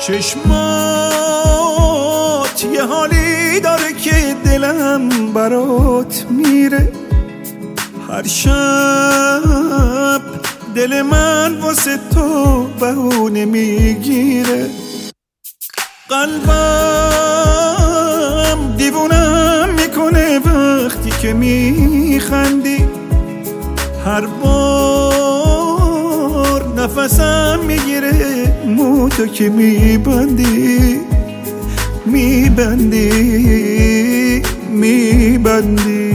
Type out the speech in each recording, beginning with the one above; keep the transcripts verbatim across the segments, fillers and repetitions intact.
چشمات یه حالی داره که دلم برات میره. هر شب دل من واسه تو بهونه میگیره. قلبم دیوونم میکنه وقتی که میخندی. هر بار نفسم میگیره مو تو که میبندی میبندی میبندی.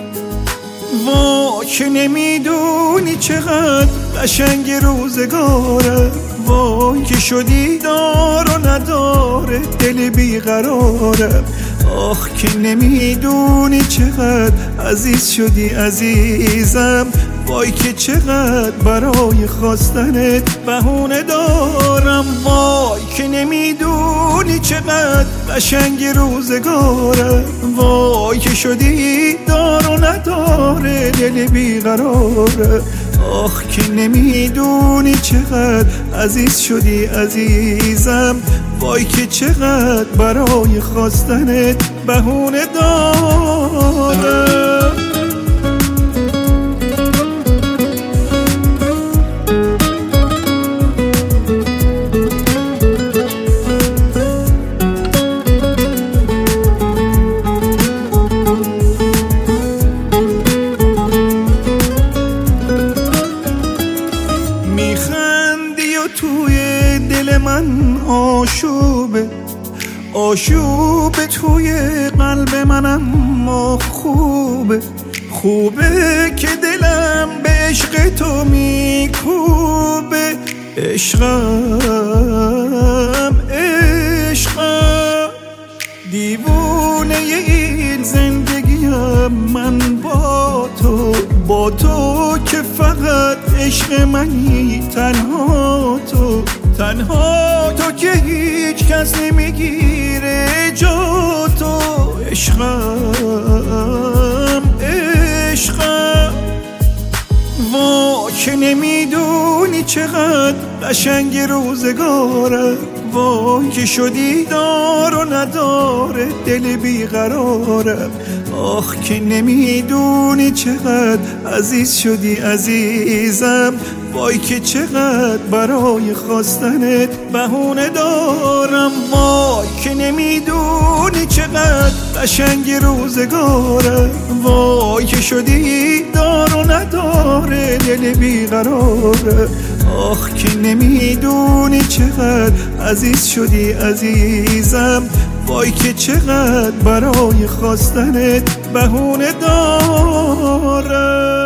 وا که نمیدونی چقدر قشنگ روزگاره. وای که شدی دار و نداره دل بیقراره. آخ که نمیدونی چقدر عزیز شدی عزیزم. وای که چقدر برای خواستنت بهونه دارم. وای که نمیدونی چقدر قشنگ روزگاره. وای که شدی دار و نداره دل بیقراره. آخ که نمیدونی چقدر عزیز شدی عزیزم. وای که چقدر برای خواستنت بهونه دارم. میخندی و توی دل من آشوبه آشوبه توی قلب منم ما خوبه. خوبه که دلم به عشق تو میکوبه. عشقم عشقم دیوونه این زندگیم من با تو. با تو که فقط عشق منی. تنها تو تنها تو که هیچ کس نمیگیره جا تو. عشقم عشقم وا که نمیدونی چقدر قشنگ روزگاره. وای که شدی دار و نداره دل بیقراره. آخ که نمیدونی چقدر عزیز شدی عزیزم. وای که چقدر برای خواستنت بهونه دارم. وای که نمیدونی چقدر قشنگ روزگاره. وای که شدی دار و نداره دل بیقراره. آخ که نمیدونی چقدر عزیز شدی عزیزم. وای که چقدر برای خواستنت بهونه دارم.